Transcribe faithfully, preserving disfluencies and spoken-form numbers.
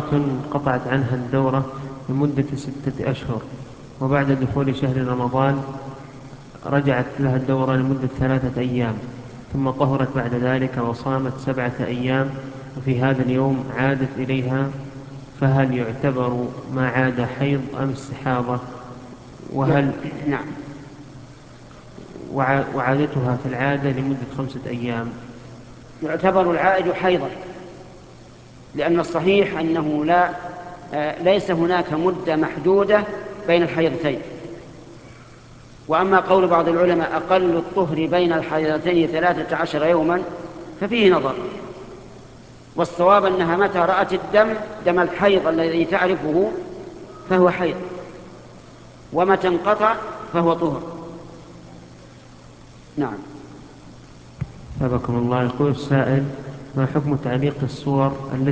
امرأة قطعت عنها الدورة لمدة ستة أشهر، وبعد دخول شهر رمضان رجعت لها الدورة لمدة ثلاثة أيام، ثم طهرت بعد ذلك وصامت سبعة أيام، وفي هذا اليوم عادت إليها، فهل يعتبر ما عاد حيض أم استحاضة؟ وهل نعم. وعادتها في العادة لمدة خمسة أيام؟ يعتبر العائد حيضا، لأن الصحيح أنه لا آه ليس هناك مدة محدودة بين الحيضتين. وأما قول بعض العلماء أقل الطهر بين الحيضتين ثلاثة عشر يوما ففيه نظر، والصواب أنها متى رأت الدم دم الحيض الذي تعرفه فهو حيض، ومتى انقطع فهو طهر. نعم. ثابكم الله. يقول السائل: ما حكم تعليق الصور التي